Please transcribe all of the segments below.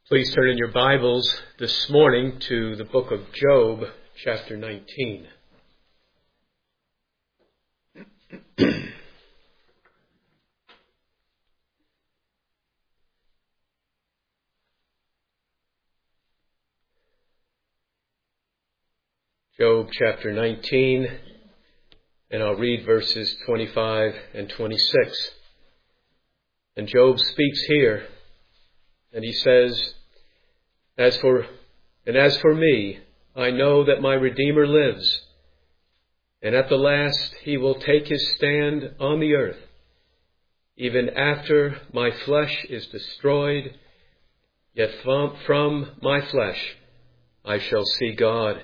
Please turn in your Bibles this morning to the book of Job, chapter 19. Job chapter 19, and I'll read verses 25 and 26. And Job speaks here, and he says, As for me, I know that my Redeemer lives, and at the last he will take his stand on the earth. Even after my flesh is destroyed, yet from my flesh I shall see God.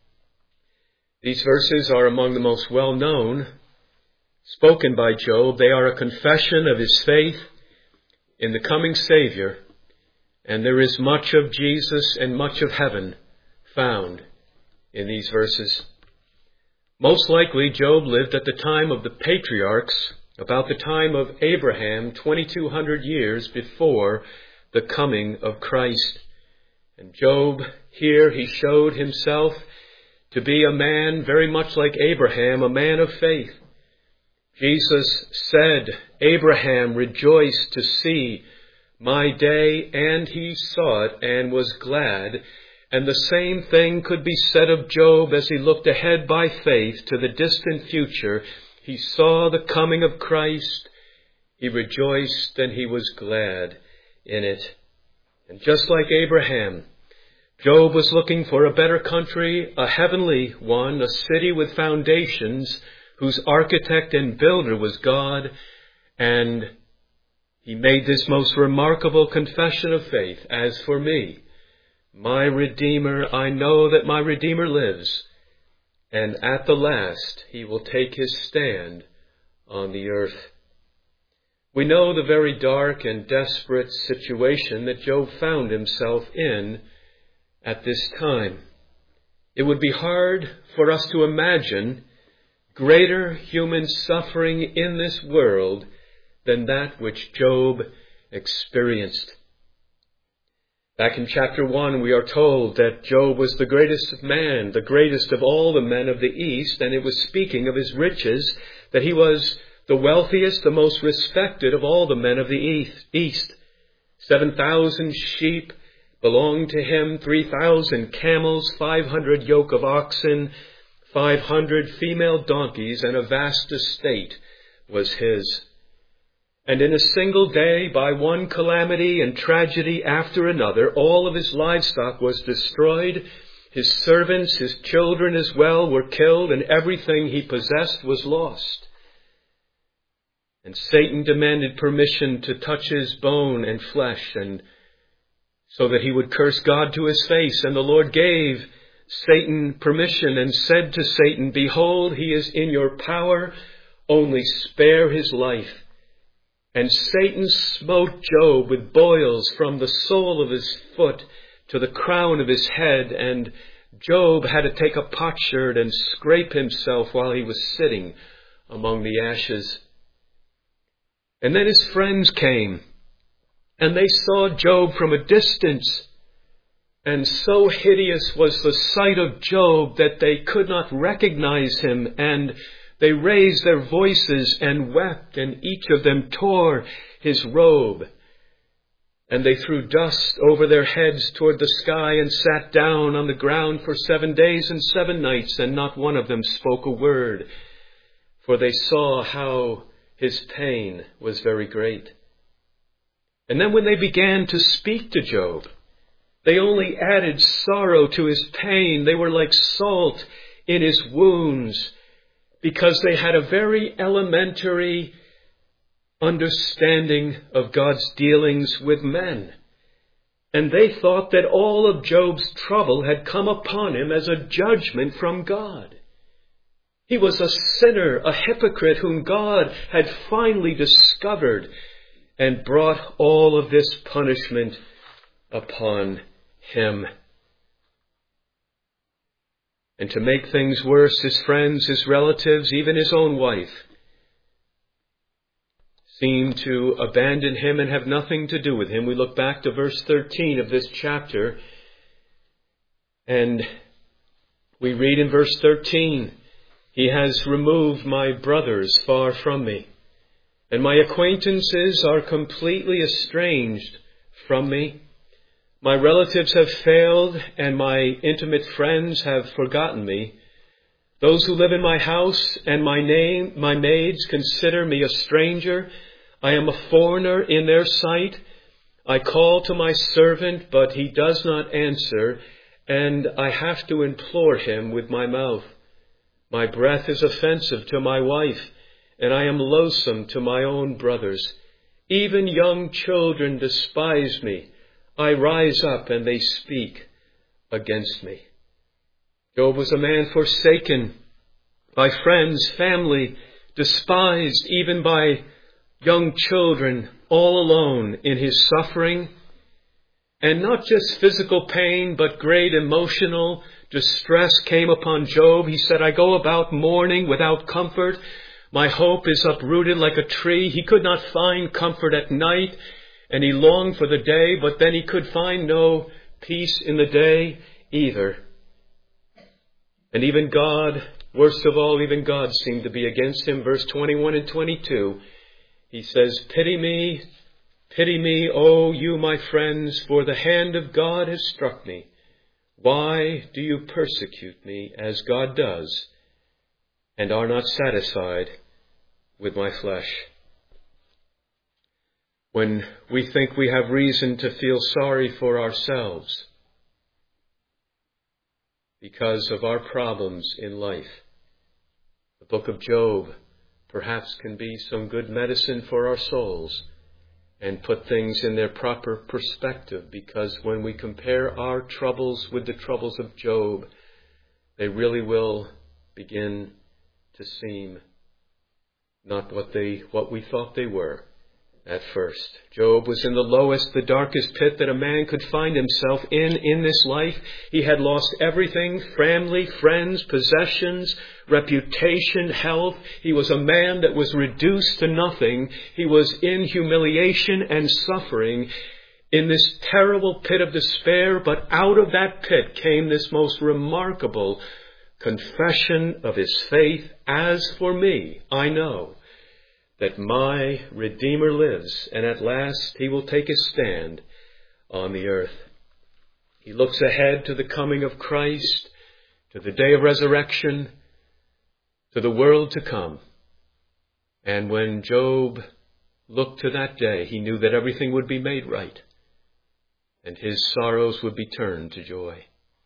These verses are among the most well-known spoken by Job. They are a confession of his faith in the coming Savior, and there is much of Jesus and much of heaven found in these verses. Most likely, Job lived at the time of the patriarchs, about the time of Abraham, 2,200 years before the coming of Christ. And Job, here he showed himself to be a man very much like Abraham, a man of faith. Jesus said, Abraham rejoiced to see my day, and he saw it and was glad. And the same thing could be said of Job as he looked ahead by faith to the distant future. He saw the coming of Christ. He rejoiced and he was glad in it. And just like Abraham, Job was looking for a better country, a heavenly one, a city with foundations, whose architect and builder was God, and he made this most remarkable confession of faith. As for me, my Redeemer, I know that my Redeemer lives, and at the last he will take his stand on the earth. We know the very dark and desperate situation that Job found himself in at this time. It would be hard for us to imagine greater human suffering in this world than that which Job experienced. Back in chapter 1, we are told that Job was the greatest of man, the greatest of all the men of the East, and it was speaking of his riches, that he was the wealthiest, the most respected of all the men of the East. 7,000 sheep belonged to him, 3,000 camels, 500 yoke of oxen, 500 female donkeys, and a vast estate was his. And in a single day, by one calamity and tragedy after another, all of his livestock was destroyed. His servants, his children as well, were killed, and everything he possessed was lost. And Satan demanded permission to touch his bone and flesh, and so that he would curse God to his face. And the Lord gave Satan permission and said to Satan, Behold, he is in your power, only spare his life. And Satan smote Job with boils from the sole of his foot to the crown of his head, and Job had to take a potsherd and scrape himself while he was sitting among the ashes. And then his friends came, and they saw Job from a distance, and so hideous was the sight of Job that they could not recognize him, and they raised their voices and wept, and each of them tore his robe. And they threw dust over their heads toward the sky and sat down on the ground for 7 days and 7 nights, and not one of them spoke a word, for they saw how his pain was very great. And then when they began to speak to Job, they only added sorrow to his pain. They were like salt in his wounds, because they had a very elementary understanding of God's dealings with men. And they thought that all of Job's trouble had come upon him as a judgment from God. He was a sinner, a hypocrite whom God had finally discovered and brought all of this punishment upon him. And to make things worse, his friends, his relatives, even his own wife, seem to abandon him and have nothing to do with him. We look back to verse 13 of this chapter, and we read in verse 13, "He has removed my brothers far from me, and my acquaintances are completely estranged from me. My relatives have failed, and my intimate friends have forgotten me. Those who live in my house and my maids consider me a stranger. I am a foreigner in their sight. I call to my servant, but he does not answer, and I have to implore him with my mouth. My breath is offensive to my wife, and I am loathsome to my own brothers. Even young children despise me. I rise up, and they speak against me." Job was a man forsaken by friends, family, despised even by young children, all alone in his suffering. And not just physical pain, but great emotional distress came upon Job. He said, "I go about mourning without comfort. My hope is uprooted like a tree." He could not find comfort at night, and he longed for the day, but then he could find no peace in the day either. And even God, worst of all, even God seemed to be against him. Verse 21 and 22, he says, Pity me, O you my friends, for the hand of God has struck me. Why do you persecute me as God does, and are not satisfied with my flesh?" When we think we have reason to feel sorry for ourselves because of our problems in life, the book of Job perhaps can be some good medicine for our souls and put things in their proper perspective, because when we compare our troubles with the troubles of Job, they really will begin to seem not what we thought they were at first. Job was in the lowest, the darkest pit that a man could find himself in this life. He had lost everything: family, friends, possessions, reputation, health. He was a man that was reduced to nothing. He was in humiliation and suffering in this terrible pit of despair. But out of that pit came this most remarkable confession of his faith. "As for me, I know that my Redeemer lives, and at last he will take his stand on the earth." He looks ahead to the coming of Christ, to the day of resurrection, to the world to come. And when Job looked to that day, he knew that everything would be made right, and his sorrows would be turned to joy.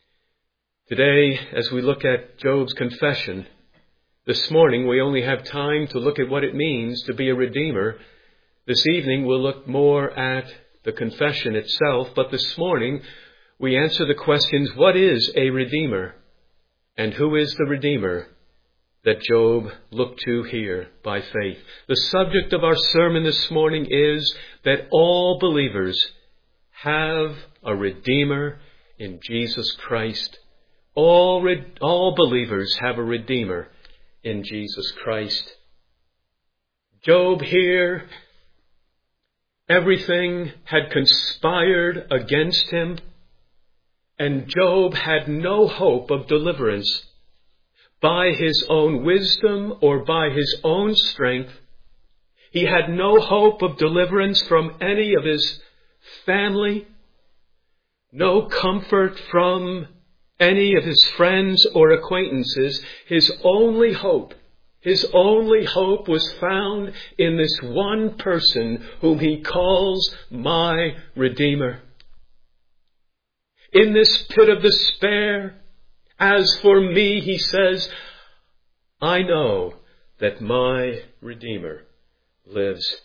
Today, as we look at Job's confession, this morning we only have time to look at what it means to be a redeemer. This evening we'll look more at the confession itself, but this morning we answer the questions: what is a redeemer? And who is the redeemer that Job looked to here by faith? The subject of our sermon this morning is that all believers have a redeemer in Jesus Christ. All believers have a redeemer in Jesus Christ. Job here, everything had conspired against him, and Job had no hope of deliverance by his own wisdom or by his own strength. He had no hope of deliverance from any of his family, no comfort from any of his friends or acquaintances. His only hope was found in this one person whom he calls my Redeemer. In this pit of despair, "As for me," he says, "I know that my Redeemer lives."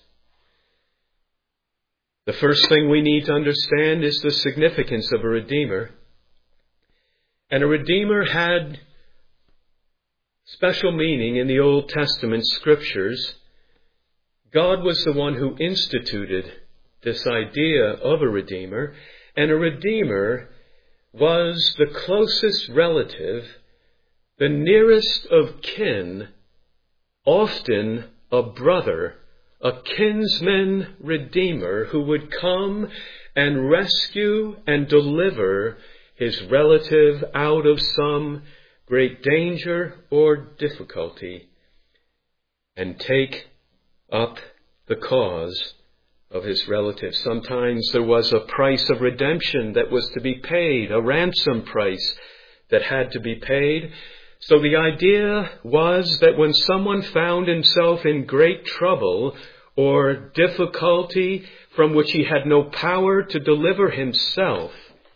The first thing we need to understand is the significance of a Redeemer. And a Redeemer had special meaning in the Old Testament scriptures. God was the one who instituted this idea of a Redeemer, and a Redeemer was the closest relative, the nearest of kin, often a brother a kinsman redeemer who would come and rescue and deliver his relative out of some great danger or difficulty and take up the cause of his relative. Sometimes there was a price of redemption that was to be paid, a ransom price that had to be paid. So the idea was that when someone found himself in great trouble or difficulty from which he had no power to deliver himself,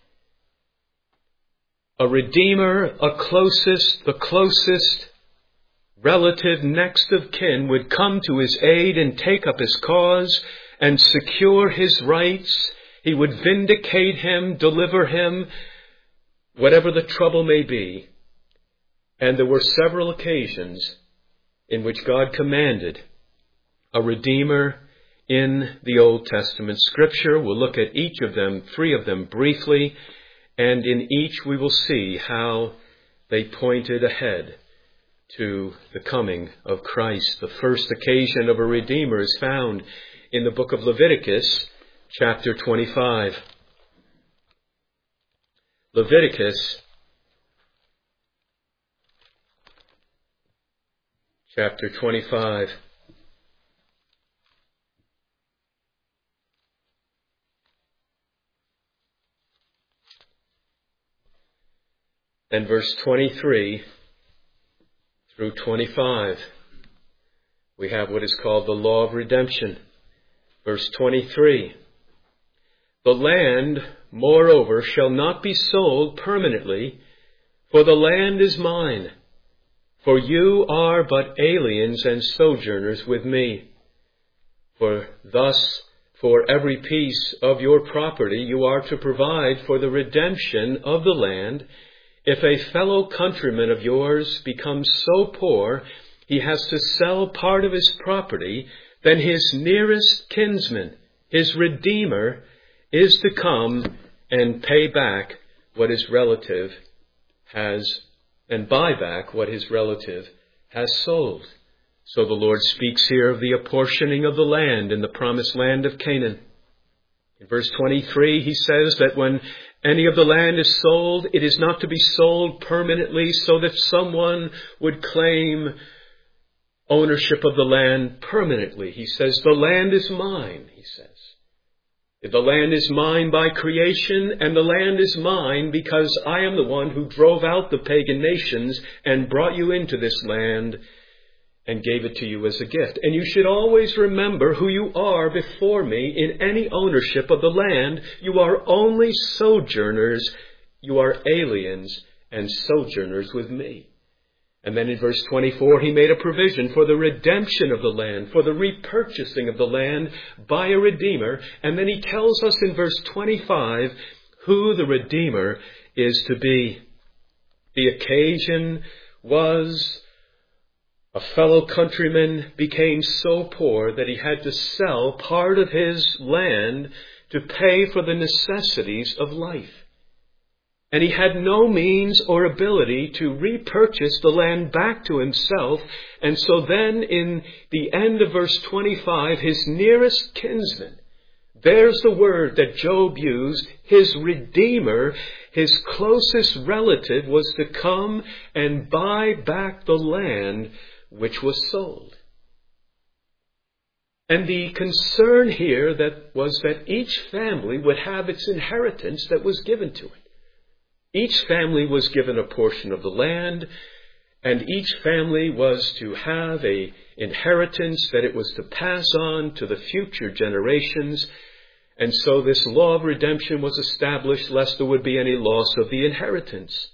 a redeemer, the closest relative next of kin would come to his aid and take up his cause and secure his rights. He would vindicate him, deliver him, whatever the trouble may be. And there were several occasions in which God commanded a redeemer in the Old Testament Scripture. We'll look at each of them, 3 of them briefly, and in each we will see how they pointed ahead to the coming of Christ. The first occasion of a redeemer is found in the book of Leviticus, chapter 25. Leviticus, chapter 25. And verse 23 through 25, we have what is called the law of redemption. Verse 23, the land, moreover, shall not be sold permanently, for the land is mine. For you are but aliens and sojourners with me. For thus, for every piece of your property, you are to provide for the redemption of the land. If a fellow countryman of yours becomes so poor he has to sell part of his property, then his nearest kinsman, his redeemer, is to come and pay back what his relative has, and buy back what his relative has sold. So the Lord speaks here of the apportioning of the land in the promised land of Canaan. In verse 23, he says that when any of the land is sold, it is not to be sold permanently so that someone would claim ownership of the land permanently. He says, the land is mine, he says. The land is mine by creation, and the land is mine because I am the one who drove out the pagan nations and brought you into this land and gave it to you as a gift. And you should always remember who you are before me in any ownership of the land. You are only sojourners. You are aliens and sojourners with me. And then in verse 24, he made a provision for the redemption of the land, for the repurchasing of the land by a redeemer. And then he tells us in verse 25 who the redeemer is to be. The occasion was a fellow countryman became so poor that he had to sell part of his land to pay for the necessities of life. And he had no means or ability to repurchase the land back to himself. And so then in the end of verse 25, his nearest kinsman, there's the word that Job used, his redeemer, his closest relative, was to come and buy back the land which was sold. And the concern here was that each family would have its inheritance that was given to it. Each family was given a portion of the land, and each family was to have an inheritance that it was to pass on to the future generations. And so this law of redemption was established lest there would be any loss of the inheritance.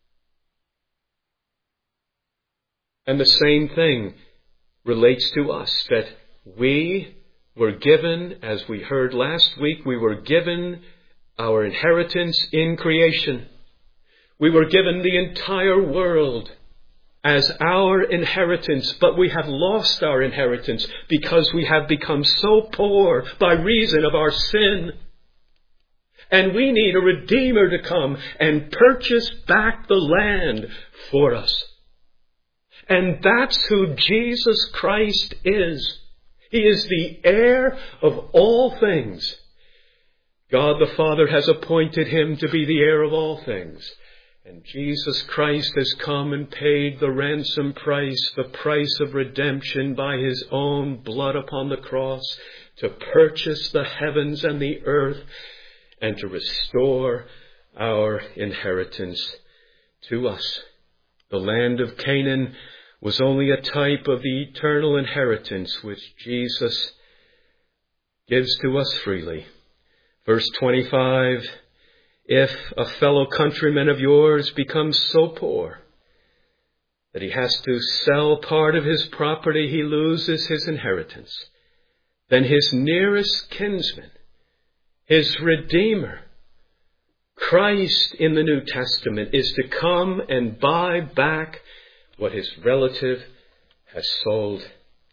And the same thing relates to us, that we were given, as we heard last week, we were given our inheritance in creation. We were given the entire world as our inheritance, but we have lost our inheritance because we have become so poor by reason of our sin. And we need a Redeemer to come and purchase back the land for us. And that's who Jesus Christ is. He is the heir of all things. God the Father has appointed him to be the heir of all things. And Jesus Christ has come and paid the ransom price, the price of redemption by his own blood upon the cross, to purchase the heavens and the earth and to restore our inheritance to us. The land of Canaan was only a type of the eternal inheritance which Jesus gives to us freely. Verse 25, if a fellow countryman of yours becomes so poor that he has to sell part of his property, he loses his inheritance, then his nearest kinsman, his Redeemer, Christ in the New Testament, is to come and buy back what his relative has sold.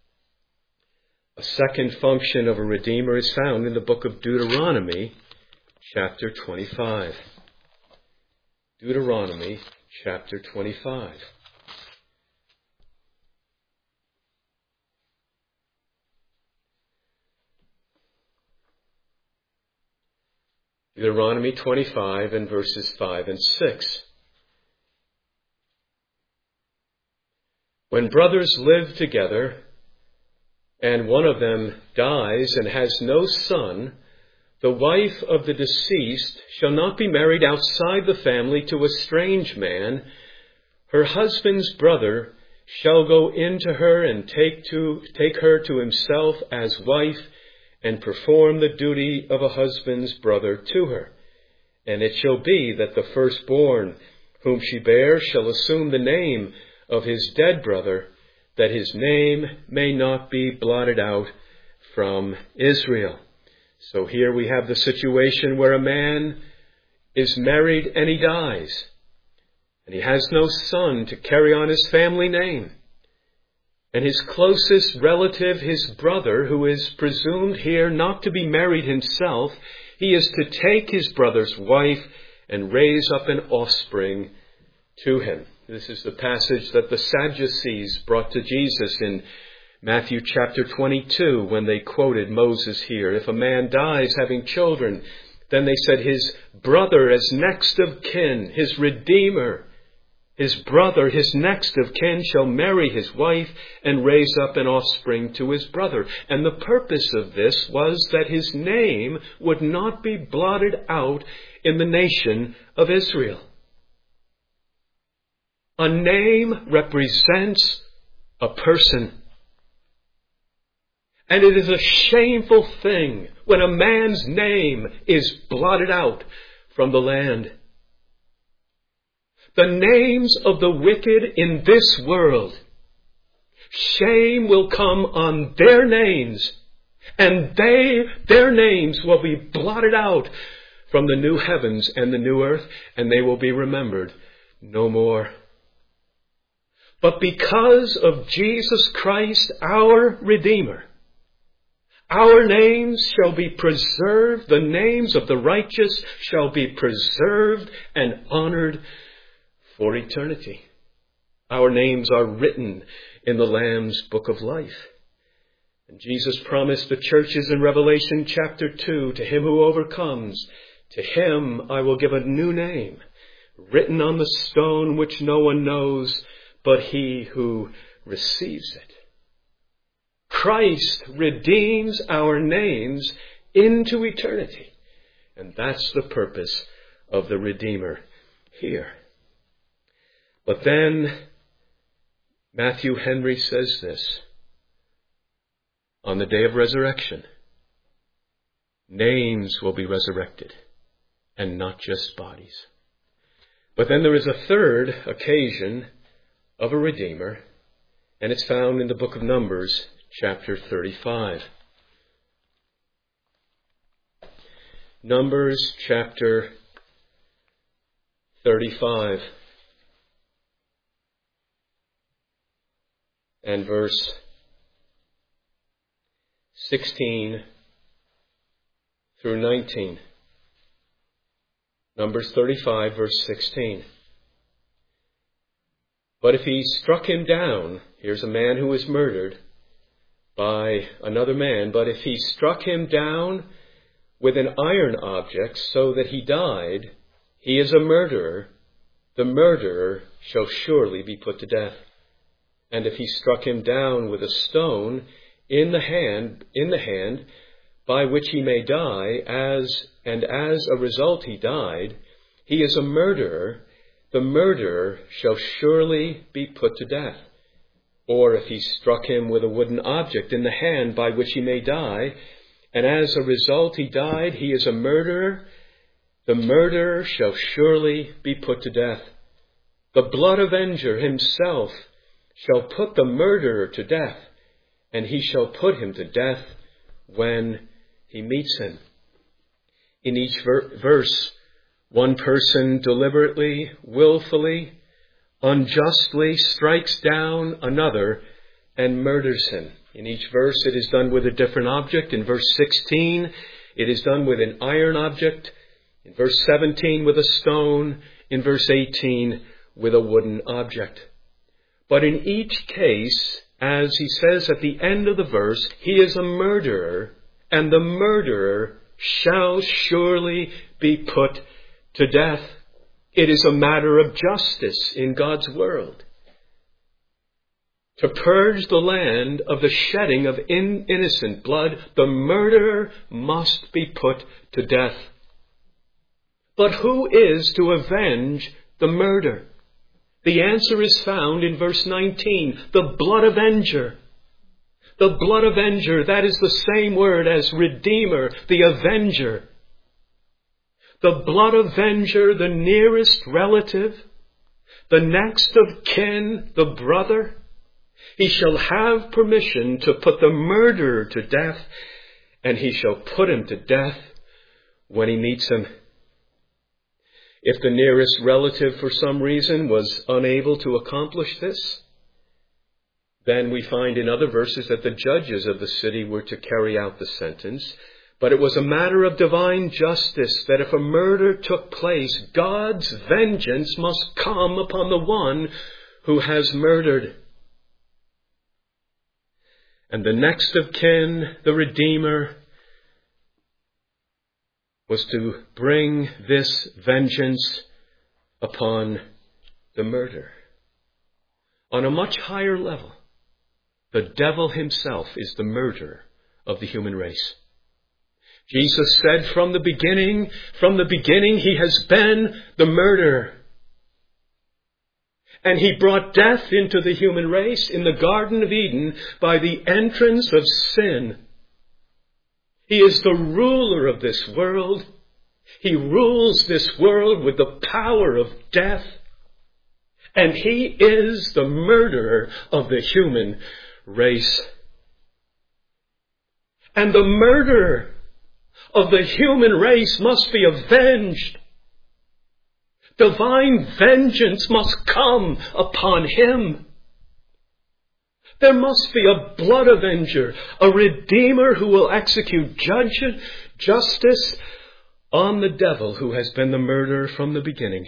A second function of a Redeemer is found in the book of Deuteronomy, chapter 25. Deuteronomy, chapter 25. Deuteronomy 25 and verses 5 and 6. When brothers live together, and one of them dies and has no son, the wife of the deceased shall not be married outside the family to a strange man. Her husband's brother shall go into her and take her to himself as wife, and perform the duty of a husband's brother to her. And it shall be that the firstborn whom she bears shall assume the name of his dead brother, that his name may not be blotted out from Israel. So here we have the situation where a man is married and he dies, and he has no son to carry on his family name. And his closest relative, his brother, who is presumed here not to be married himself, he is to take his brother's wife and raise up an offspring to him. This is the passage that the Sadducees brought to Jesus in Matthew chapter 22 when they quoted Moses here. If a man dies having children, then they said his brother as next of kin, his Redeemer, his brother, his next of kin, shall marry his wife and raise up an offspring to his brother. And the purpose of this was that his name would not be blotted out in the nation of Israel. A name represents a person. And it is a shameful thing when a man's name is blotted out from the land. The names of the wicked in this world, shame will come on their names, and their names will be blotted out from the new heavens and the new earth, and they will be remembered no more. But because of Jesus Christ, our Redeemer, our names shall be preserved, the names of the righteous shall be preserved and honored for eternity. Our names are written in the Lamb's book of life. And Jesus promised the churches in Revelation chapter 2, to him who overcomes, to him I will give a new name, written on the stone which no one knows but he who receives it. Christ redeems our names into eternity. And that's the purpose of the Redeemer here. But then Matthew Henry says this: on the day of resurrection, names will be resurrected and not just bodies. But then there is a third occasion of a Redeemer, and it's found in the book of Numbers, chapter 35. Numbers chapter 35 and verse 16 through 19. Numbers 35, verse 16. But if he struck him down, here's a man who was murdered, by another man, but if he struck him down with an iron object so that he died, he is a murderer. The murderer shall surely be put to death. And if he struck him down with a stone in the hand, by which he may die, as a result he died, he is a murderer. The murderer shall surely be put to death. Or if he struck him with a wooden object in the hand by which he may die, and as a result he died, he is a murderer. The murderer shall surely be put to death. The blood avenger himself shall put the murderer to death, and he shall put him to death when he meets him. In each verse, one person deliberately, willfully, unjustly strikes down another and murders him. In each verse it is done with a different object. In verse 16 it is done with an iron object. In verse 17 with a stone. In verse 18 with a wooden object. But in each case, as he says at the end of the verse, he is a murderer, and the murderer shall surely be put to death. It is a matter of justice in God's world. To purge the land of the shedding of innocent blood, the murderer must be put to death. But who is to avenge the murder? The answer is found in verse 19, the blood avenger. The blood avenger, that is the same word as redeemer, the avenger. The blood avenger, the nearest relative, the next of kin, the brother. He shall have permission to put the murderer to death, and he shall put him to death when he meets him. If the nearest relative for some reason was unable to accomplish this, then we find in other verses that the judges of the city were to carry out the sentence. But it was a matter of divine justice that if a murder took place, God's vengeance must come upon the one who has murdered. And the next of kin, the Redeemer, was to bring this vengeance upon the murderer. On a much higher level, the devil himself is the murderer of the human race. Jesus said from the beginning he has been the murderer. And he brought death into the human race in the Garden of Eden by the entrance of sin. He is the ruler of this world. He rules this world with the power of death. And he is the murderer of the human race. And the murderer of the human race must be avenged. Divine vengeance must come upon him. There must be a blood avenger, a redeemer who will execute justice on the devil who has been the murderer from the beginning.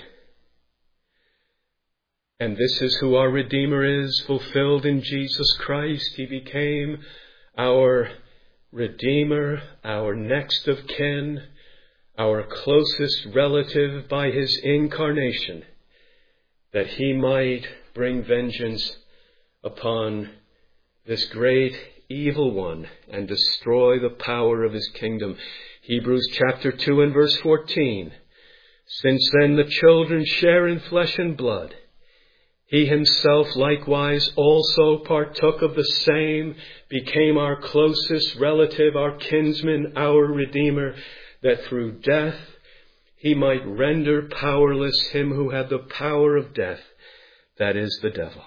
And this is who our Redeemer is, fulfilled in Jesus Christ. He became our Redeemer, our next of kin, our closest relative by his incarnation, that he might bring vengeance upon this great evil one and destroy the power of his kingdom. Hebrews chapter 2 and verse 14. Since then the children share in flesh and blood, he himself likewise also partook of the same, became our closest relative, our kinsman, our Redeemer, that through death he might render powerless him who had the power of death, that is the devil.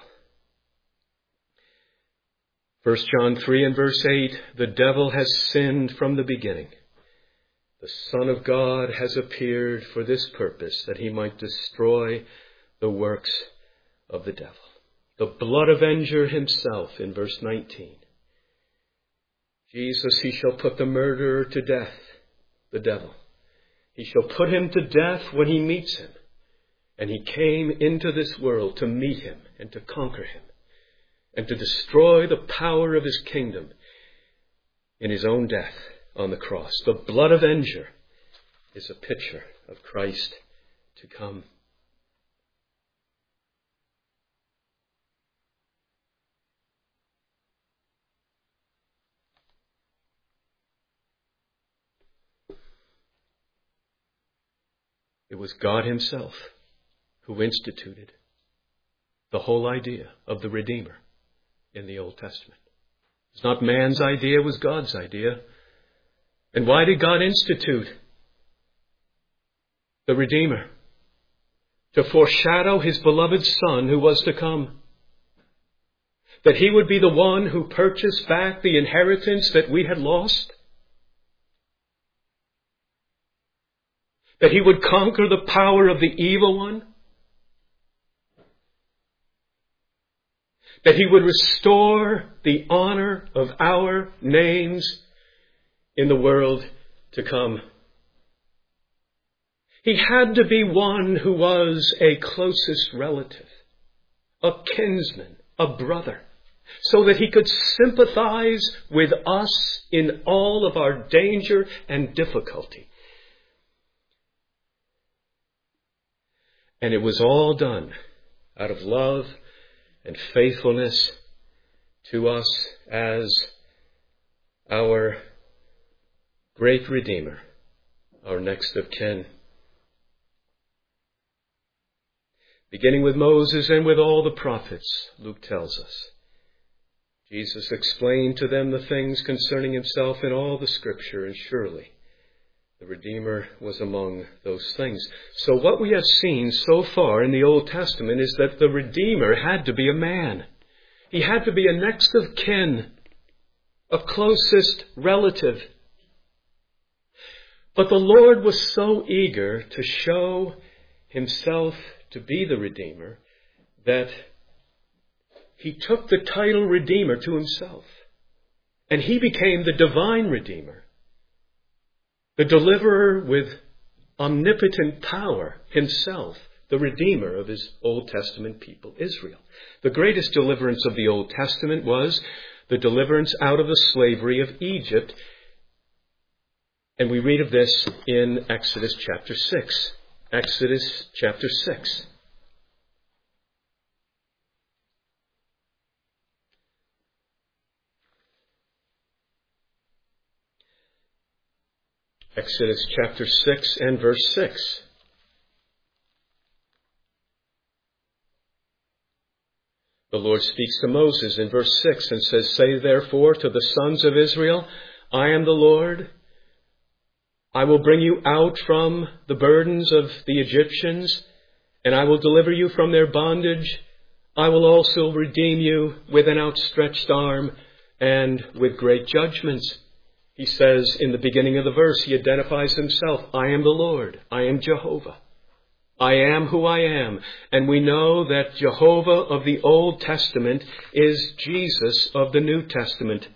1 John 3 and verse 8, the devil has sinned from the beginning. The Son of God has appeared for this purpose, that he might destroy the works of the devil. The blood avenger himself in verse 19. Jesus, he shall put the murderer to death, the devil. He shall put him to death when he meets him. And he came into this world to meet him and to conquer him and to destroy the power of his kingdom. in his own death on the cross. The blood avenger is a picture of Christ to come. It was God himself who instituted the whole idea of the Redeemer in the Old Testament. It's not man's idea, it was God's idea. And why did God institute the Redeemer? To foreshadow his beloved Son who was to come. That he would be the one who purchased back the inheritance that we had lost. That he would conquer the power of the evil one. That he would restore the honor of our names in the world to come. He had to be one who was a closest relative, a kinsman, a brother, so that he could sympathize with us in all of our danger and difficulty. And it was all done out of love and faithfulness to us as our great Redeemer, our next of kin. Beginning with Moses and with all the prophets, Luke tells us, Jesus explained to them the things concerning himself in all the Scripture, and surely the Redeemer was among those things. So what we have seen so far in the Old Testament is that the Redeemer had to be a man. He had to be a next of kin, a closest relative. But the Lord was so eager to show himself to be the Redeemer that he took the title Redeemer to himself. And he became the divine Redeemer. The deliverer with omnipotent power himself, the Redeemer of his Old Testament people, Israel. The greatest deliverance of the Old Testament was the deliverance out of the slavery of Egypt. And we read of this in Exodus chapter 6. Exodus chapter 6. Exodus chapter 6 and verse 6. The Lord speaks to Moses in verse 6 and says, "Say therefore to the sons of Israel, I am the Lord. I will bring you out from the burdens of the Egyptians, and I will deliver you from their bondage. I will also redeem you with an outstretched arm and with great judgments." He says in the beginning of the verse, he identifies himself. I am the Lord. I am Jehovah. I am who I am. And we know that Jehovah of the Old Testament is Jesus of the New Testament.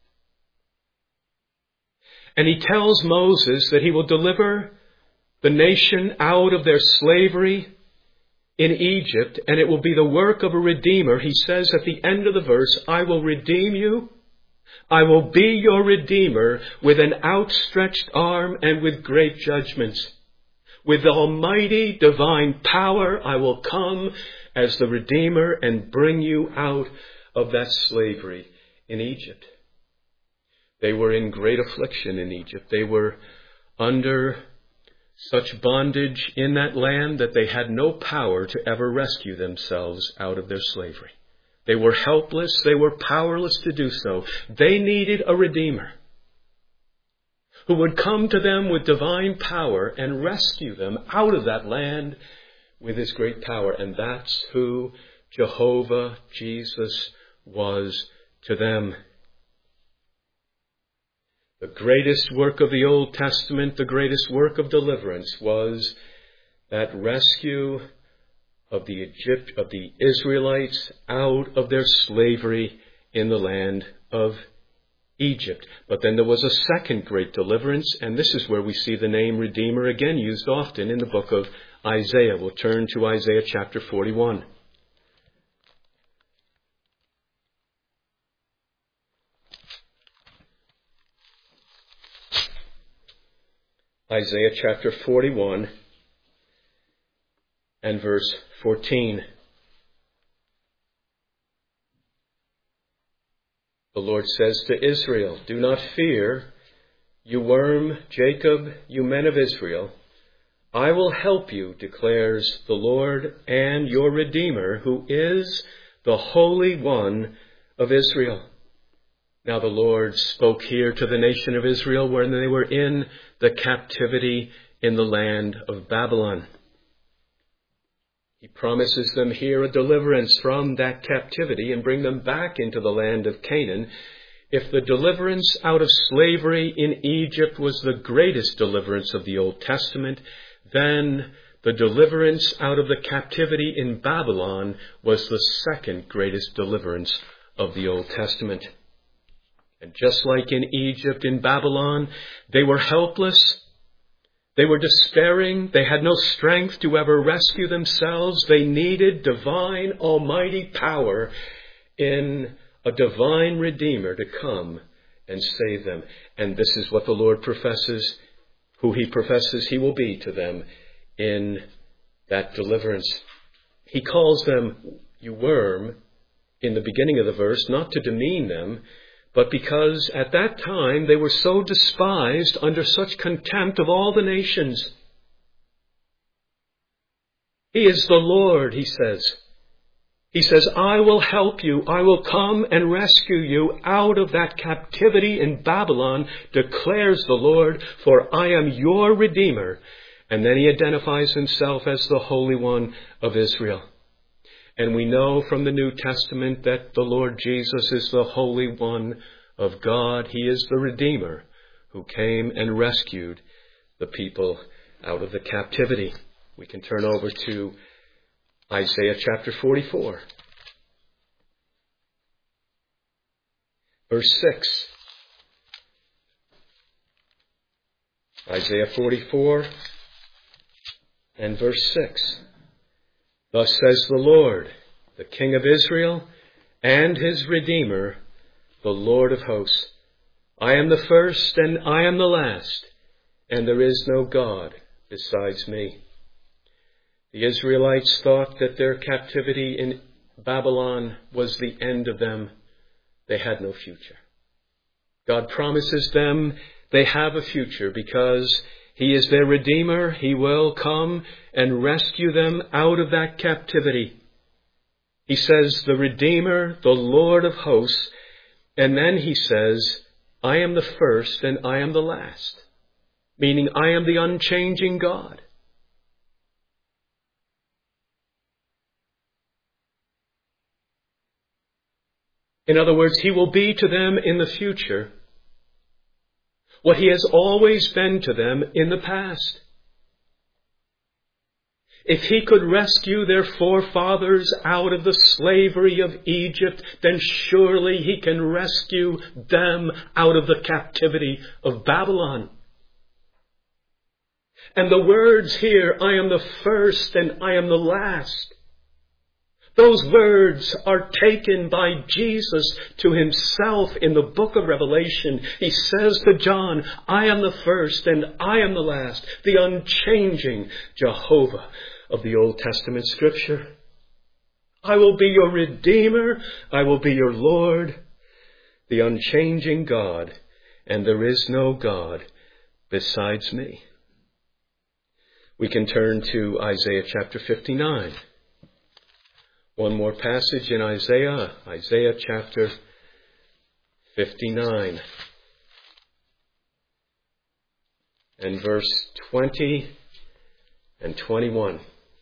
And he tells Moses that he will deliver the nation out of their slavery in Egypt, and it will be the work of a Redeemer. He says at the end of the verse, I will redeem you. I will be your Redeemer with an outstretched arm and with great judgments. With almighty divine power, I will come as the Redeemer and bring you out of that slavery in Egypt. They were in great affliction in Egypt. They were under such bondage in that land that they had no power to ever rescue themselves out of their slavery. They were helpless. They were powerless to do so. They needed a Redeemer who would come to them with divine power and rescue them out of that land with his great power. And that's who Jehovah, Jesus, was to them. The greatest work of the Old Testament, the greatest work of deliverance was that rescue of the Israelites out of their slavery in the land of Egypt. But then there was a second great deliverance, and this is where we see the name Redeemer again used often in the book of Isaiah. We'll turn to Isaiah chapter 41. Isaiah chapter 41 and verse 14. The Lord says to Israel, "Do not fear, you worm Jacob, you men of Israel. I will help you, declares the Lord, and your Redeemer, who is the Holy One of Israel." Now the Lord spoke here to the nation of Israel when they were in the captivity in the land of Babylon. He promises them here a deliverance from that captivity and bring them back into the land of Canaan. If the deliverance out of slavery in Egypt was the greatest deliverance of the Old Testament, then the deliverance out of the captivity in Babylon was the second greatest deliverance of the Old Testament. And just like in Egypt, in Babylon, they were helpless. They were despairing. They had no strength to ever rescue themselves. They needed divine, almighty power in a divine Redeemer to come and save them. And this is what the Lord professes, who he professes he will be to them in that deliverance. He calls them, "you worm," in the beginning of the verse, not to demean them, but because at that time they were so despised, under such contempt of all the nations. He is the Lord, he says. He says, "I will help you. I will come and rescue you out of that captivity in Babylon, declares the Lord, for I am your Redeemer." And then he identifies himself as the Holy One of Israel. And we know from the New Testament that the Lord Jesus is the Holy One of God. He is the Redeemer who came and rescued the people out of the captivity. We can turn over to Isaiah chapter 44. Verse 6. Isaiah 44 and verse 6. "Thus says the Lord, the King of Israel and his Redeemer, the Lord of hosts. I am the first and I am the last, and there is no God besides me." The Israelites thought that their captivity in Babylon was the end of them. They had no future. God promises them they have a future because he is their Redeemer. He will come and rescue them out of that captivity. He says, the Redeemer, the Lord of hosts, and then he says, "I am the first and I am the last," meaning I am the unchanging God. In other words, he will be to them in the future what he has always been to them in the past. If he could rescue their forefathers out of the slavery of Egypt, then surely he can rescue them out of the captivity of Babylon. And the words here, "I am the first and I am the last," those words are taken by Jesus to himself in the book of Revelation. He says to John, "I am the first and I am the last," the unchanging Jehovah of the Old Testament Scripture. I will be your Redeemer. I will be your Lord, the unchanging God, and there is no God besides me. We can turn to Isaiah chapter 59. One more passage in Isaiah chapter 59 and verse 20 and 21.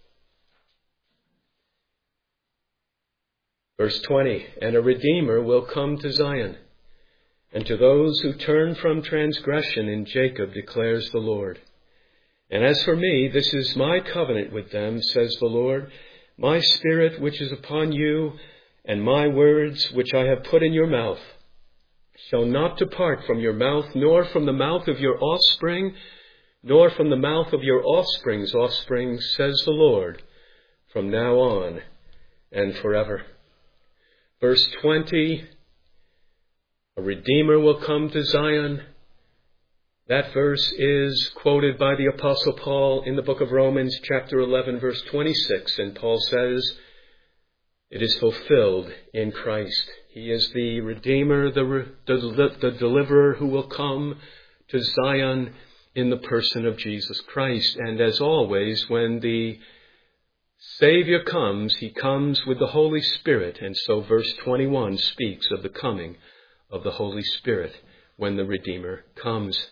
Verse 20, "And a Redeemer will come to Zion, and to those who turn from transgression in Jacob, declares the Lord. And as for me, this is my covenant with them, says the Lord. My spirit which is upon you, and my words which I have put in your mouth, shall not depart from your mouth, nor from the mouth of your offspring, nor from the mouth of your offspring's offspring, says the Lord, from now on and forever." Verse 20, a Redeemer will come to Zion. That verse is quoted by the Apostle Paul in the book of Romans, chapter 11, verse 26. And Paul says, it is fulfilled in Christ. He is the Redeemer, the Deliverer who will come to Zion in the person of Jesus Christ. And as always, when the Savior comes, he comes with the Holy Spirit. And so verse 21 speaks of the coming of the Holy Spirit when the Redeemer comes.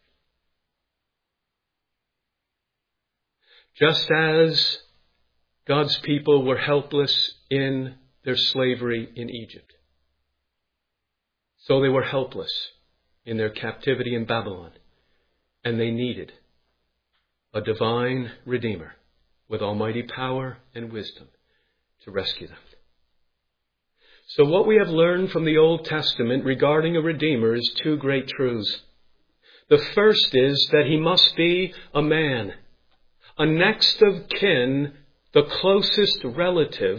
Just as God's people were helpless in their slavery in Egypt, so they were helpless in their captivity in Babylon, and they needed a divine Redeemer with almighty power and wisdom to rescue them. So what we have learned from the Old Testament regarding a Redeemer is two great truths. The first is that he must be a man, a next of kin, the closest relative.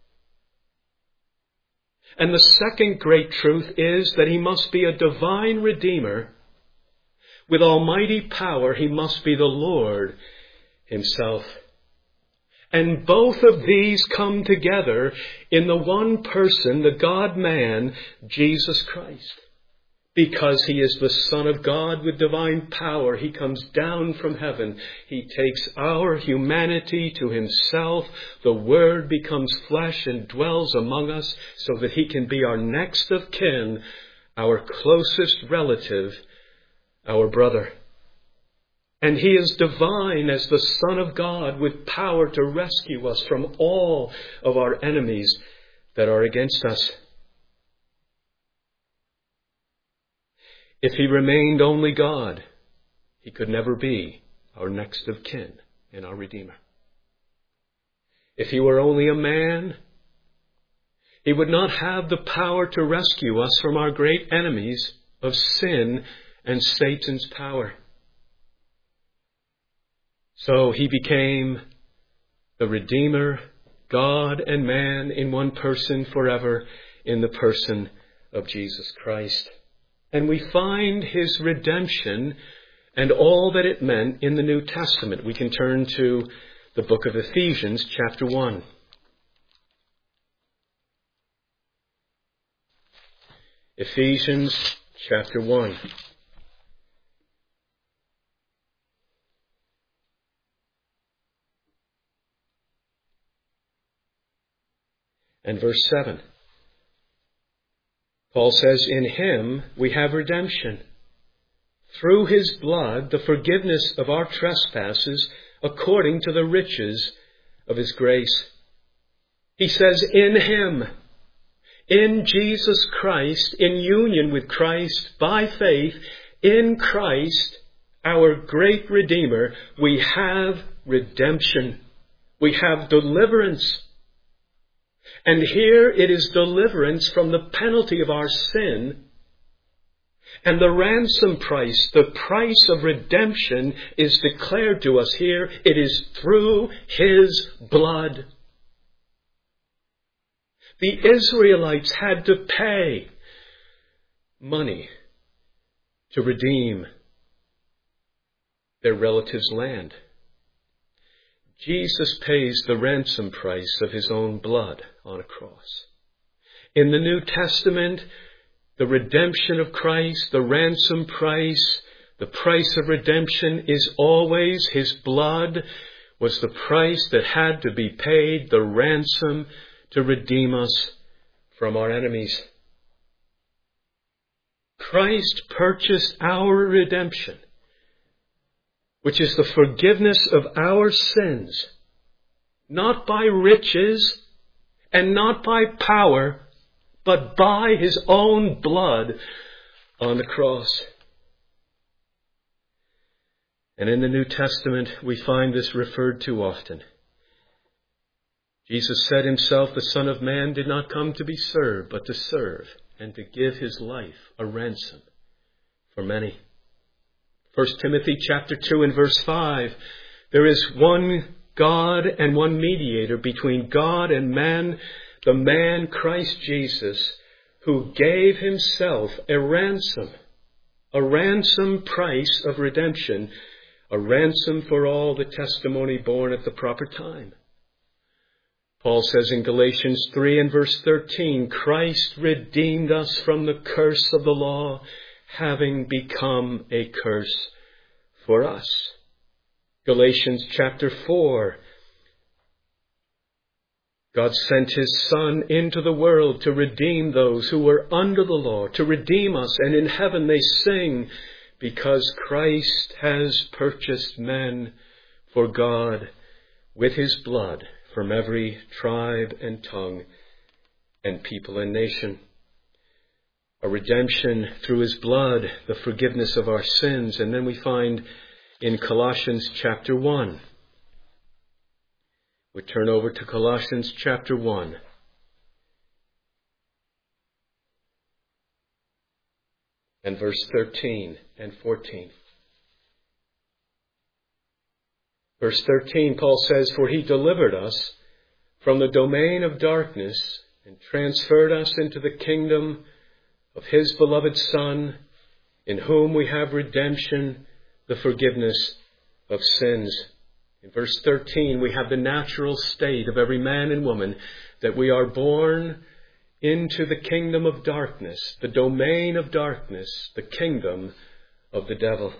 And the second great truth is that he must be a divine Redeemer. With almighty power, he must be the Lord himself. And both of these come together in the one person, the God-man, Jesus Christ. Because he is the Son of God with divine power, he comes down from heaven. He takes our humanity to himself. The Word becomes flesh and dwells among us so that he can be our next of kin, our closest relative, our brother. And he is divine as the Son of God with power to rescue us from all of our enemies that are against us. If he remained only God, he could never be our next of kin and our Redeemer. If he were only a man, he would not have the power to rescue us from our great enemies of sin and Satan's power. So he became the Redeemer, God and man in one person forever, in the person of Jesus Christ. And we find his redemption and all that it meant in the New Testament. We can turn to the book of Ephesians, chapter 1. Ephesians, chapter 1. And verse 7. Paul says, in him we have redemption, through his blood, the forgiveness of our trespasses, according to the riches of his grace. He says, in him, in Jesus Christ, in union with Christ, by faith, in Christ, our great Redeemer, we have redemption. We have deliverance. And here it is deliverance from the penalty of our sin. And the ransom price, the price of redemption, is declared to us here. It is through his blood. The Israelites had to pay money to redeem their relative's land. Jesus pays the ransom price of his own blood on a cross. In the New Testament, the redemption of Christ, the ransom price, the price of redemption is always his blood was the price that had to be paid, the ransom to redeem us from our enemies. Christ purchased our redemption, which is the forgiveness of our sins, not by riches and not by power, but by his own blood on the cross. And in the New Testament, we find this referred to often. Jesus said himself, the Son of Man did not come to be served, but to serve and to give his life a ransom for many. 1 Timothy chapter 2 and verse 5, there is one God and one mediator between God and man, the man Christ Jesus, who gave himself a ransom a ransom price of redemption, a ransom for all the testimony borne at the proper time. Paul says in Galatians 3 and verse 13, Christ redeemed us from the curse of the law, having become a curse for us. Galatians chapter 4, God sent His Son into the world to redeem those who were under the law, to redeem us. And in heaven they sing, because Christ has purchased men for God with His blood from every tribe and tongue and people and nation. A redemption through His blood, the forgiveness of our sins. And then we find in Colossians chapter 1. We turn over to Colossians chapter 1. And verse 13 and 14. Verse 13, Paul says, For He delivered us from the domain of darkness and transferred us into the kingdom of His beloved Son, in whom we have redemption, the forgiveness of sins. In verse 13, we have the natural state of every man and woman, that we are born into the kingdom of darkness, the domain of darkness, the kingdom of the devil.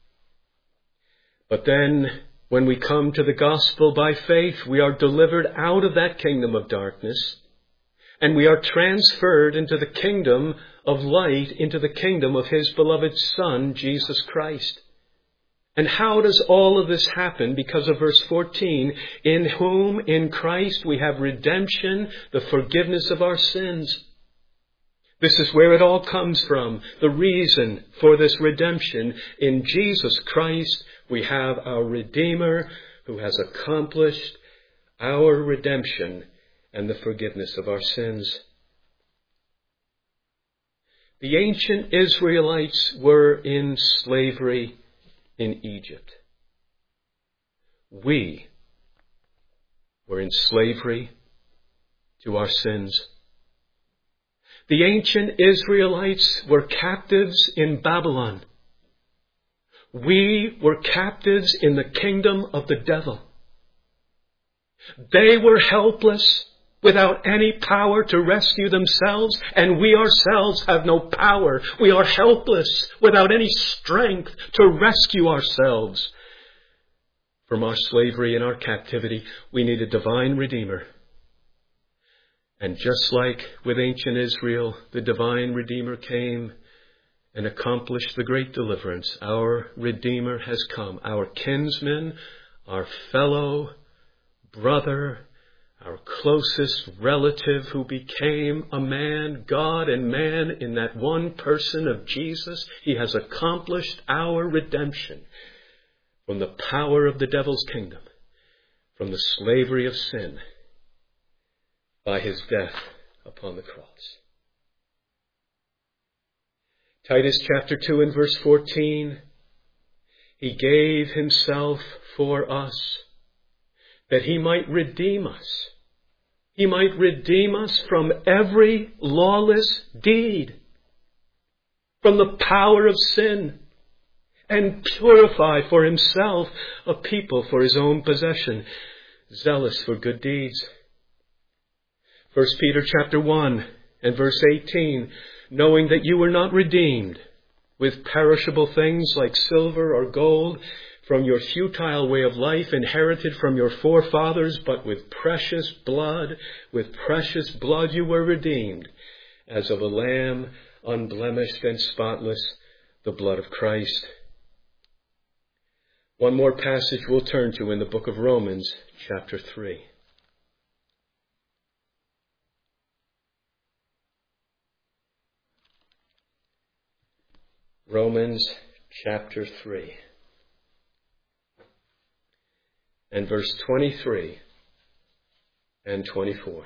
But then, when we come to the gospel by faith, we are delivered out of that kingdom of darkness, and we are transferred into the kingdom of light, into the kingdom of His beloved Son, Jesus Christ. And how does all of this happen? Because of verse 14, in whom, in Christ, we have redemption, the forgiveness of our sins. This is where it all comes from. The reason for this redemption. In Jesus Christ, we have our Redeemer who has accomplished our redemption and the forgiveness of our sins. The ancient Israelites were in slavery in Egypt. We were in slavery to our sins. The ancient Israelites were captives in Babylon. We were captives in the kingdom of the devil. They were helpless, without any power to rescue themselves, and we ourselves have no power. We are helpless, without any strength to rescue ourselves from our slavery and our captivity. We need a divine Redeemer. And just like with ancient Israel, the divine Redeemer came and accomplished the great deliverance. Our Redeemer has come, our kinsman, our fellow brother, our closest relative, who became a man, God and man, in that one person of Jesus. He has accomplished our redemption from the power of the devil's kingdom, from the slavery of sin, by His death upon the cross. Titus chapter 2 and verse 14, He gave Himself for us, that He might redeem us. He might redeem us from every lawless deed, from the power of sin, and purify for Himself a people for His own possession, zealous for good deeds. 1 Peter chapter 1 and verse 18, knowing that you were not redeemed with perishable things like silver or gold, from your futile way of life inherited from your forefathers, but with precious blood you were redeemed, as of a lamb unblemished and spotless, the blood of Christ. One more passage we'll turn to in the book of Romans, chapter 3. Romans chapter 3. And verse 23 and 24.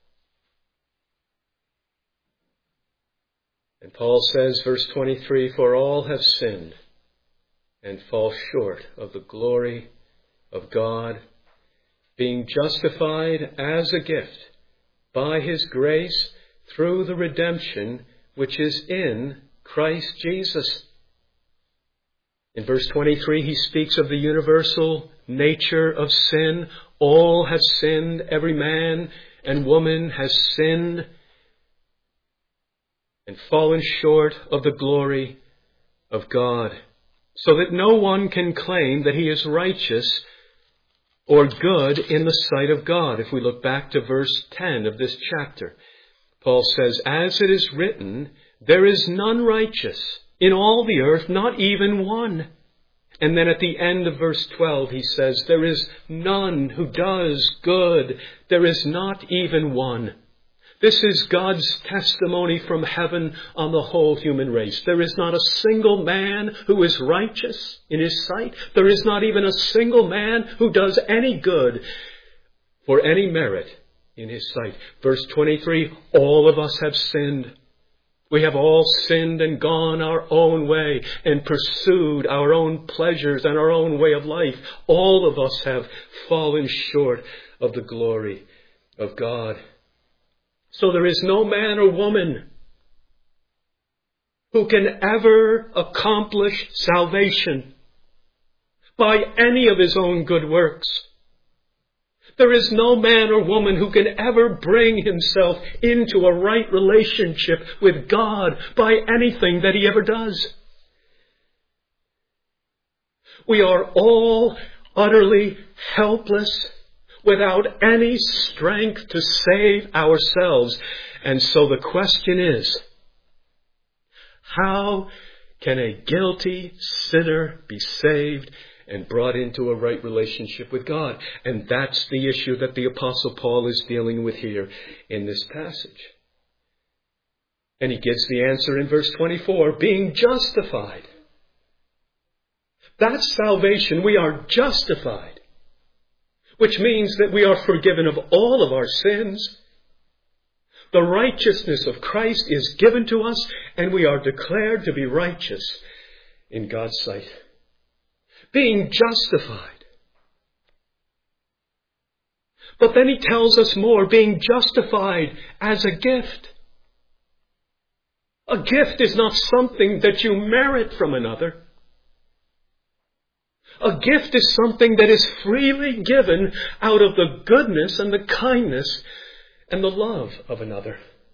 And Paul says, verse 23, For all have sinned and fall short of the glory of God, being justified as a gift by His grace through the redemption which is in Christ Jesus, In verse 23, he speaks of the universal nature of sin. All have sinned. Every man and woman has sinned and fallen short of the glory of God, so that no one can claim that he is righteous or good in the sight of God. If we look back to verse 10 of this chapter, Paul says, "As it is written, there is none righteous in all the earth, not even one." And then at the end of verse 12, he says, "There is none who does good. There is not even one." This is God's testimony from heaven on the whole human race. There is not a single man who is righteous in his sight. There is not even a single man who does any good for any merit in his sight. Verse 23, all of us have sinned. We have all sinned and gone our own way and pursued our own pleasures and our own way of life. All of us have fallen short of the glory of God. So there is no man or woman who can ever accomplish salvation by any of his own good works. There is no man or woman who can ever bring himself into a right relationship with God by anything that he ever does. We are all utterly helpless, without any strength to save ourselves. And so the question is, how can a guilty sinner be saved and brought into a right relationship with God? And that's the issue that the Apostle Paul is dealing with here in this passage. And he gives the answer in verse 24, being justified. That's salvation. We are justified, which means that we are forgiven of all of our sins. The righteousness of Christ is given to us, and we are declared to be righteous in God's sight. Being justified. But then he tells us more, being justified as a gift. A gift is not something that you merit from another. A gift is something that is freely given out of the goodness and the kindness and the love of another.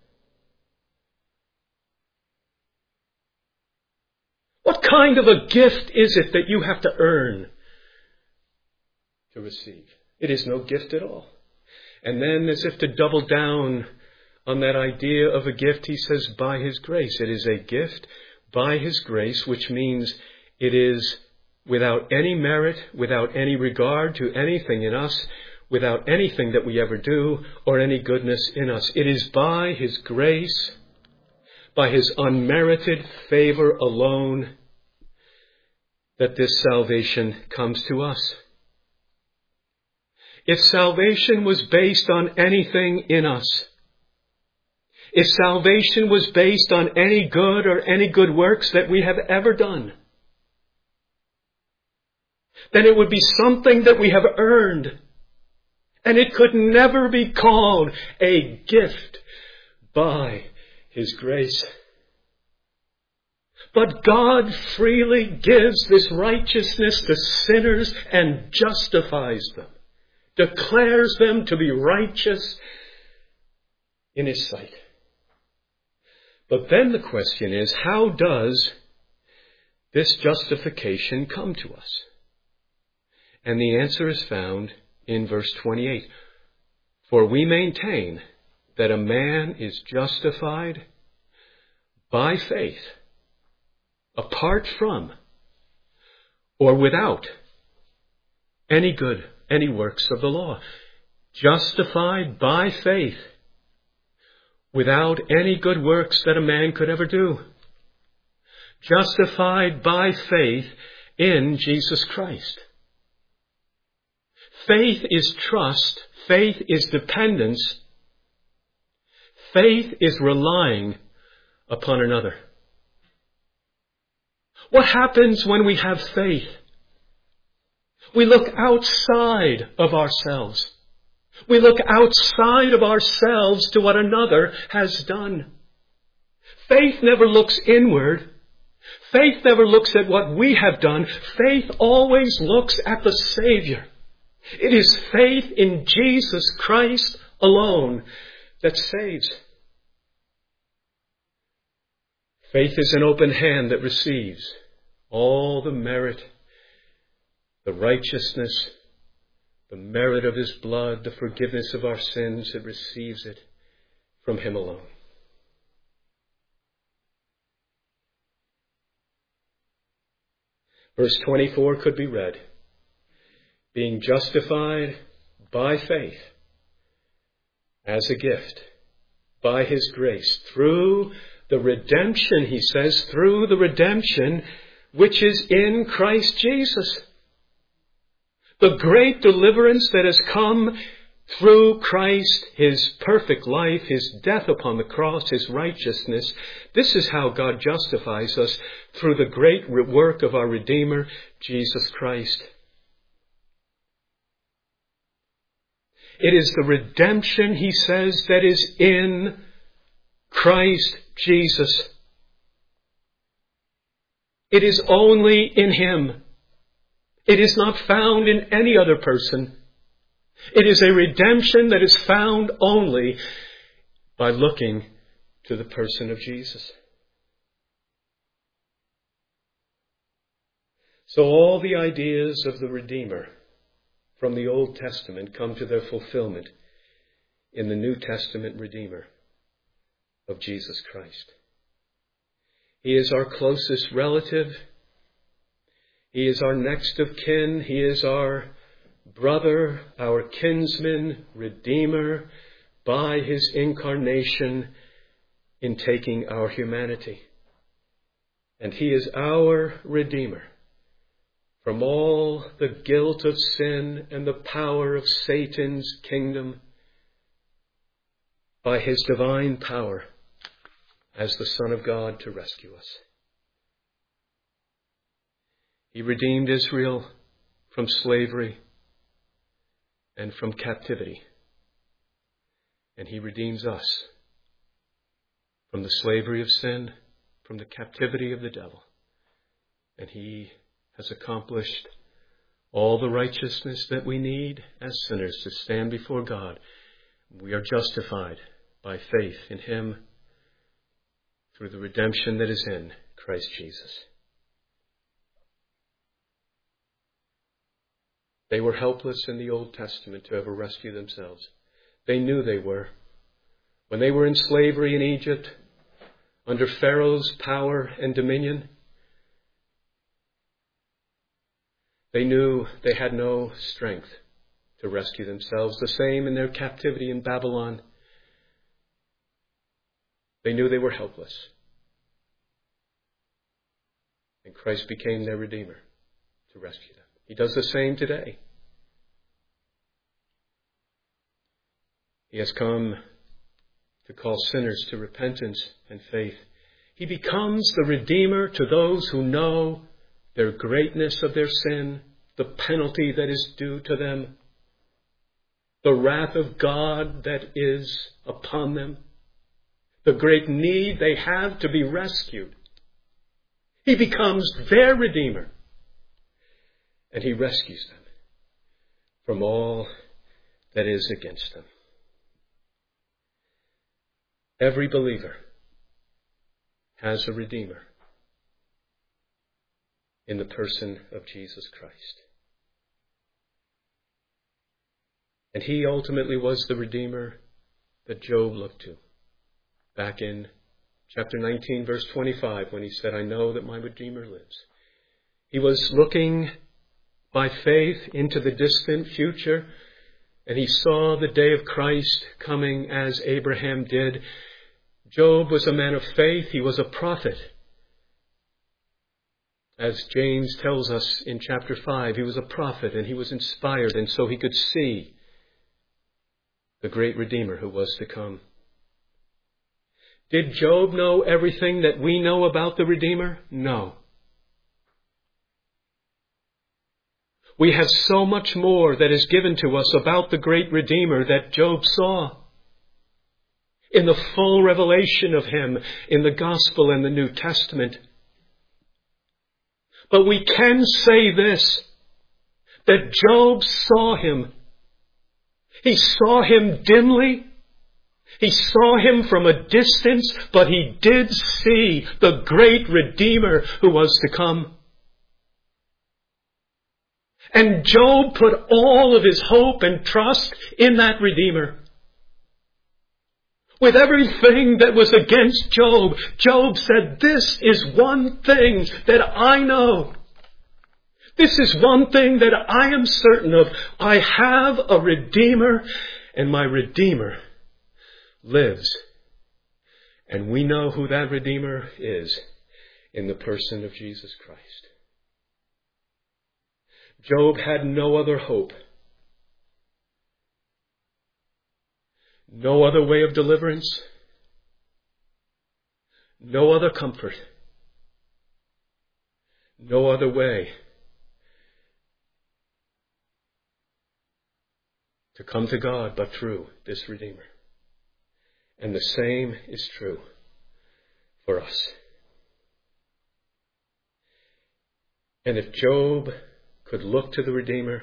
What kind of a gift is it that you have to earn to receive? It is no gift at all. And then, as if to double down on that idea of a gift, he says, by his grace. It is a gift by his grace, which means it is without any merit, without any regard to anything in us, without anything that we ever do or any goodness in us. It is by his grace, by his unmerited favor alone, that this salvation comes to us. If salvation was based on anything in us, if salvation was based on any good or any good works that we have ever done, then it would be something that we have earned. And it could never be called a gift by his grace. But God freely gives this righteousness to sinners and justifies them, declares them to be righteous in his sight. But then the question is, how does this justification come to us? And the answer is found in verse 28. For we maintain that a man is justified by faith, apart from or without any works of the law. Justified by faith, without any good works that a man could ever do. Justified by faith in Jesus Christ. Faith is trust. Faith is dependence. Faith is relying upon another. What happens when we have faith? We look outside of ourselves. We look outside of ourselves to what another has done. Faith never looks inward. Faith never looks at what we have done. Faith always looks at the Savior. It is faith in Jesus Christ alone that saves. Faith is an open hand that receives all the merit, the righteousness, the merit of His blood, the forgiveness of our sins. It receives it from Him alone. Verse 24 could be read, being justified by faith as a gift, by His grace, through the redemption, he says, through the redemption which is in Christ Jesus. The great deliverance that has come through Christ, His perfect life, His death upon the cross, His righteousness. This is how God justifies us, through the great work of our Redeemer, Jesus Christ. It is the redemption, he says, that is in Christ Jesus. It is only in Him. It is not found in any other person. It is a redemption that is found only by looking to the person of Jesus. So all the ideas of the Redeemer from the Old Testament come to their fulfillment in the New Testament Redeemer of Jesus Christ. He is our closest relative. He is our next of kin. He is our brother, our kinsman, Redeemer, by His incarnation in taking our humanity. And He is our Redeemer from all the guilt of sin and the power of Satan's kingdom by His divine power as the Son of God to rescue us. He redeemed Israel from slavery and from captivity. And He redeems us from the slavery of sin, from the captivity of the devil. And He has accomplished all the righteousness that we need as sinners to stand before God. We are justified by faith in Him through the redemption that is in Christ Jesus. They were helpless in the Old Testament to ever rescue themselves. They knew they were. When they were in slavery in Egypt, under Pharaoh's power and dominion, they knew they had no strength to rescue themselves. The same in their captivity in Babylon. They knew they were helpless. And Christ became their Redeemer to rescue them. He does the same today. He has come to call sinners to repentance and faith. He becomes the Redeemer to those who know their greatness of their sin, the penalty that is due to them, the wrath of God that is upon them, the great need they have to be rescued. He becomes their Redeemer, and He rescues them from all that is against them. Every believer has a Redeemer in the person of Jesus Christ. And He ultimately was the Redeemer that Job looked to back in chapter 19, verse 25, when he said, I know that my Redeemer lives. He was looking by faith into the distant future, and he saw the day of Christ coming as Abraham did. Job was a man of faith. He was a prophet. As James tells us in chapter 5, he was a prophet and he was inspired, and so he could see the great Redeemer who was to come. Did Job know everything that we know about the Redeemer? No. We have so much more that is given to us about the great Redeemer that Job saw in the full revelation of Him in the Gospel and the New Testament. But we can say this, that Job saw him. He saw him dimly. He saw him from a distance, but he did see the great Redeemer who was to come. And Job put all of his hope and trust in that Redeemer. With everything that was against Job, Job said, this is one thing that I know. This is one thing that I am certain of. I have a Redeemer, and my Redeemer lives. And we know who that Redeemer is in the person of Jesus Christ. Job had no other hope, no other way of deliverance, no other comfort, no other way to come to God but through this Redeemer. And the same is true for us. And if Job could look to the Redeemer,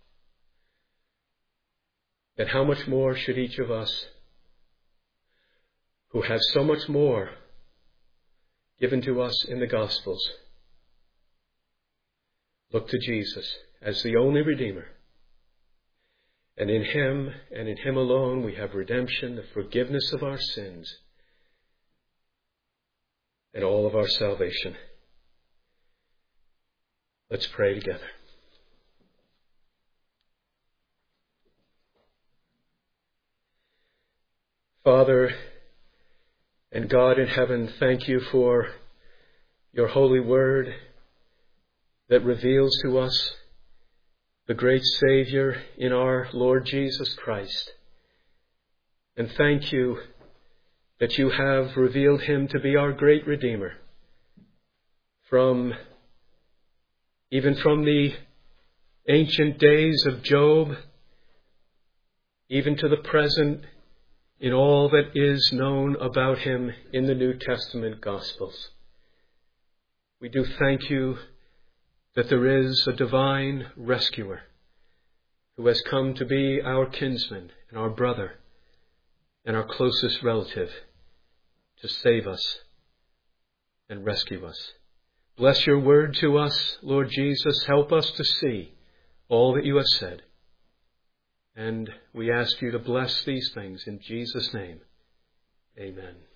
then how much more should each of us, who have so much more given to us in the Gospels, look to Jesus as the only Redeemer. And in Him, and in Him alone, we have redemption, the forgiveness of our sins, and all of our salvation. Let's pray together. Father and God in heaven, thank you for your holy word that reveals to us the great Savior in our Lord Jesus Christ. And thank you that you have revealed him to be our great Redeemer even from the ancient days of Job, even to the present, in all that is known about him in the New Testament Gospels. We do thank you that there is a divine rescuer who has come to be our kinsman and our brother and our closest relative to save us and rescue us. Bless your word to us, Lord Jesus. Help us to see all that you have said. And we ask you to bless these things in Jesus' name. Amen.